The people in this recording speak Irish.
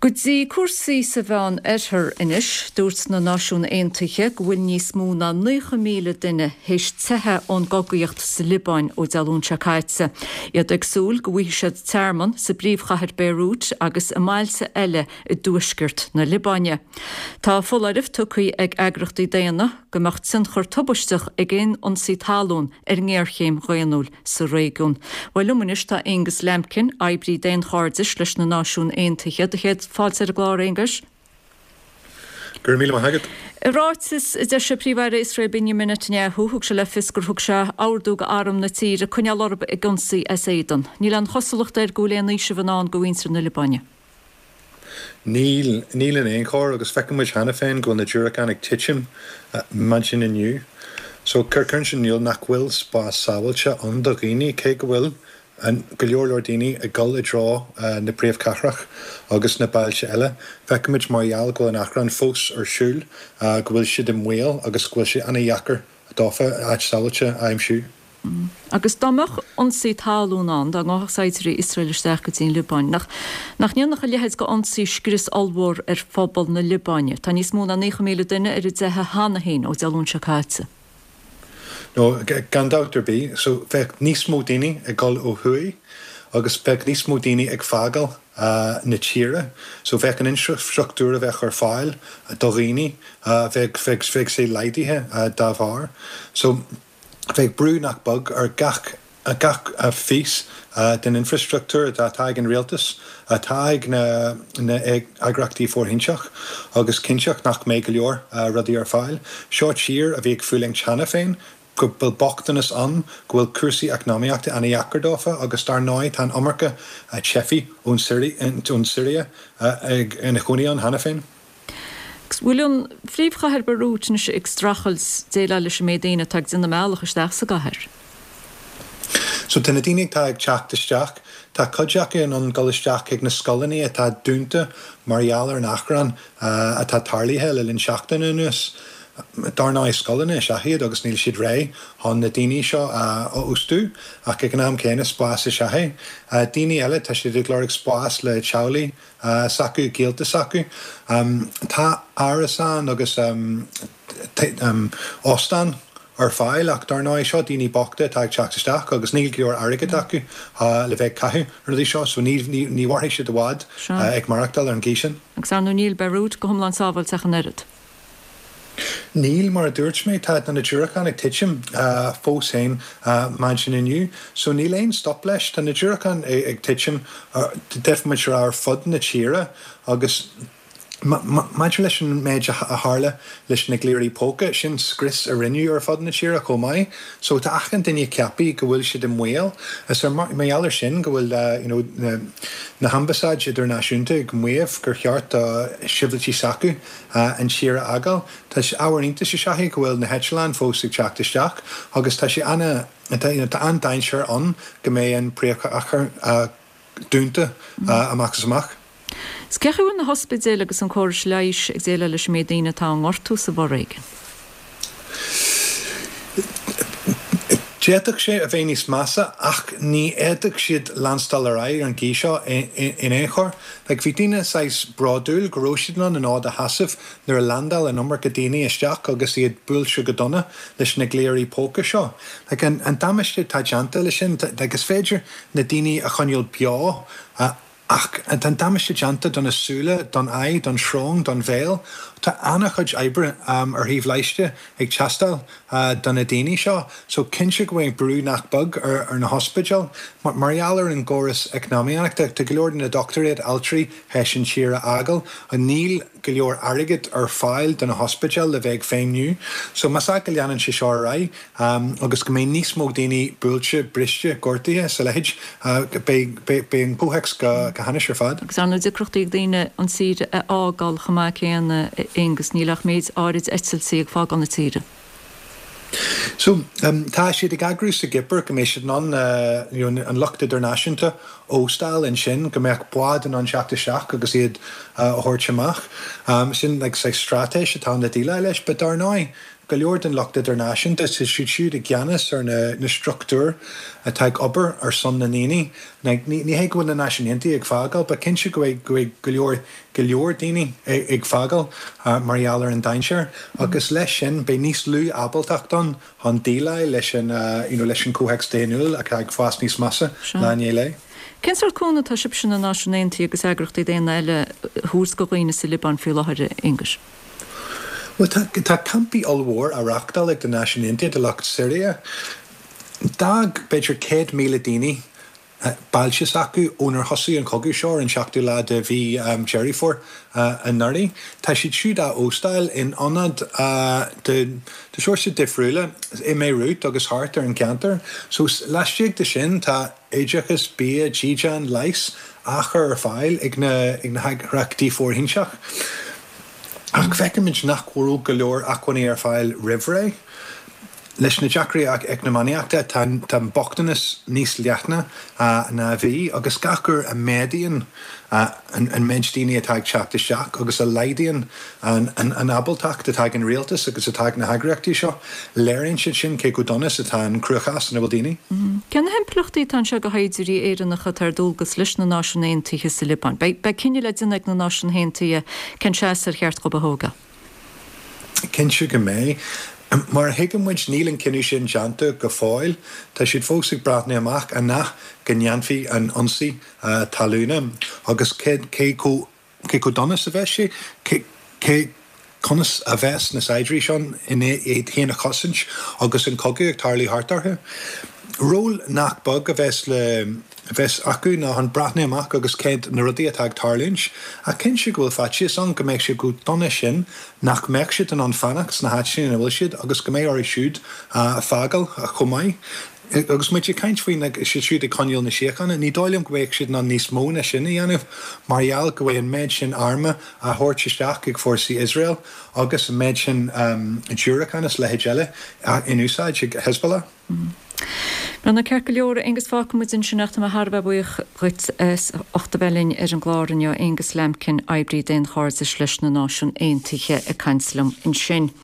Gudí cuasaí sa bhean airthar inis, dúirt na Náisiún Aontaithe go bhfuil níos mó ná 9,000 duine héis tuthe ón gogaíocht sa Libáin ó dealúnse caitse. Iad ag súil go bhfuil siad tearman sa bríomhchathair Beirút agus a máilsa eile i dúisgirt na Libáine. Tá folaribh tucaí ag eagrachtaí déana gomacht sin chur tubasteach ag éon ionsaí talún ar ngéirchéim Ghaonúil sa réigiún. Bhfuil lumanis tá Angus Lemkin, aibrí déan chárdis leis na Náisiún Aontaithe de chéad fáilte ar glár Angus. Gur míle hagad. Ráitis is se príomhhaire Israel Benjamin Netanyahu thug se le fisgur thug se áardú go áram na tíre chuine lorb i gunsaí as éidan. Níl an chosalachta ar gúléan níos bhanán go bhhaintre na Libáine. Níl in éon chóir agus feicimid hena féin go na dúracán ag titim mansin inniu. So curcurn sin níl nach bhfuil spá sábhailte an do ghaoine cé go bhfuil an go leor daoine a gol i drá na príomhcathrach agus na bailse eile. Feicimid marall go an achran fós ar siúil go bhfuil siad in mhaol agus go bhfuil si anna dhachar a dáfa áit sábhailte aimsiú. Agus dámach ionsaí talún an dá ngáthsáitirí Israelisteach go dtíon Libáin. Nach níonnach a lehéid go ionsaí scris allmhór ar phobal na Libáine. Tá níos mó ná 9,000 duine ar i dtithe hána hain ó dealúnse caitse. No, gan Dr. B, so feic níos mó daoine ag gol ó thuaí, agus feic níos mó daoine ag fágal na tíre. So feic an infrastruchtúra bheith ar fáil do riine, feic sé leidithe dá bhar. So feic brú nach bug ar gach fís den infrastruktúr atá ag an rialtas, atá ag na agrachtaí fórhinseach, agus cinseach nach méid go leor rudí ar fáil. Seo tír a bhí ag fuiling teanna féin, go bil bochtanas an, go bhfuil cuasaí eacnamaíochta anna dhachardófa agus dar náid tan amarcha chefi ón Syria ag ina chunaíon hana féin. Bhfuilún phríomhchathair Beirút na ag strachals déile leis médaine tag dina meallach isteach sa gcathair. So tena daoine tá ag teachtasteach, tá codteach an golisteach ag na scolaní atá dúnta marall ar an achran atá tarlaithe le linn seachtain nuas. Darna scolanna seahiad agus níl siad ré hon na daoine seo ó ústú ach ag an am céine spás a seahe. Daoine eile tá siad ag glóric spás le tealaí sacu, géalta sacu. Tá árasán agus óstan ar fáil ach darna seo daoine bochta tá ag teachtasteach agus níl leor airgad acu le bheith caithú rudí seo, so ní bhharthaigh siad bhád ag marachtal ar an gcísin. Agus an níl Beirút go thomlan sábhail teach an erid. Níl mar a dúirt mé tá na dúracán ag titim fós hain mansin inniu, so níl éon stop leis tá na dúracán ag titim deifmid se ar fud na tíre agus maidir leis an méid a hála leis na gléirí póca sin scris a rinneú ar fud na tíre có mai, so tá achan duine ceapaí go bhfuil siad in mhaol, as méallar sin go bhfuil na hambasáid idirnáisiúnta go mhaomh gur cheart sibhiltí sacu an tíre agal. Tá sé áhairnta sé seaí go bhfuil na Hetland fós ag teachtasteach, agus tá sé anna an dainseir an go mé an príomhchathair dúnta amach. Sceachún na hospidéile agus an córis leis ag déile leis médaine tá an ortú sa bhréigen. Déadach sé a bhéh níos massa ach ní éadach siad landstalará an cí seo in échor. Like bhí duine sais bradúil go róisiadlan an ád a hasamh nuair a landal an umar go daoine isteach agus iad buailse go donna leis na gléirí póca seo. Like an dameiste tá deanta lei sin, agus féidir na daoine a chuneol beá ach an dameiste deanta don asúla, don aid, don srong, don bhéal, tá anna chuid ebre ar híomh leiste ag teastal don na daoine seo, so cinse go bhfuil brú nach bug ar na hospital, marall ar an gcóras eacnamaíochta tá go leor na doctoréad altrí heis an tíre agal, a níl go leor airgid ar fáil don na hospital le bheith féimniu, so masá go leanan sé seo rá agus go mé níos mó daoine buailte briste gortaithe sa leid be an póhex go hanis ar fad. Agus anú dicrochtaí daoine an tíre ágal chumá céanna Angus nílach méid árid etsilsaí ag fág an na tíre. So tá siad ag agrú sa gipper go mééis an luchta idirnáisiúnta óstáil in sin go méach buad an seachta seach agus iad thuirteach sin le sé stratéis atá na díile leis, be dar ná go leor den Locht International is siúd a gceannas ar na structúr a teag obair ar son na níní. Ní hé go na nationality ag fágal, ba cinse go leor daoine ag fágal Marialler an dainseir, agus leis sin be níos lú abaltach don hon díla leis an cóhex déanúil a ag fás níos massa láné lei. Kenser cúna tá sib sin na nationality agus agrachtaí déana eile hús go ghoine sa Liban fiú láthir English. Well, tá campi allhór a rachtal ag the nationality de Locht Syria. Dag beidir 100,000 daoine bailses acu ónar hosaí an cogu seo an seachtú lá de bhí Jerry for an Nurdy. Tá siad siúd a óstáil in anad de soirse difriúile I mé rút agus hart ar an cantar. So leistíag de sin tá éideachas bí Gijan leis achar ar fáil ag na reachtaí fórhinseach. Ach fecimid nach cuairú go leor achhaí ar fáil rivre. Leis na Jackrí ag na maniaachta tan bochtanas níos leachna na bhí agus gachar a médaíon an menchdaoine atá ag teachta seach agus a leidíon an abaltach atá an rialtas agus atá na hagraachtaí seo léironn sin cé go donas atá an cruachas na bhdíine. Ceanna hempluchtaí tan se go haidirí éireannacha tar dulgus leis na náisiúnaontaithe sa Liban. Ba cinne le duine ag na náisiúnaontaithe cen seas ar cheart go bthóga. Cinse go mé. Mar higamid nílan cinú sin seanta go fáil, tá siad fósaigh bratna amach a nach gneanfií an ansaí talúna, agus cé go donas a bheith sé, cé conas a bheits na saidrí seán in é héana a chosint agus an cogu ag tarlaí hartarthe. Ról nach bug a bheits acu ná an bratna amach agus céint na rudaí atá ag tarlúns, a cin si go bhfuil fatí san go méid si go donna sin nach méid siad an fanachs na hat sin a bhfuil siad agus go méid ar siúd a fágal a chomáid. Agus muid caiint faoin siúd i conil na siachanna, ní dáilm go bhéh siad na níos mó na sin dhéanamh marall go bhfuil an méid sin arma a thuirteisteach ag fórsaí Israel agus an méid sin dúrachanas le héile in úsáid ag Hezbollah. Brenna ceir go leor agus fácamid in sinachta a Harbh buich chuit 8 bhelinn ar an gláirinne agus lemcin eibrí den cháir leis na náisiúnaontaithe a canslam in sin.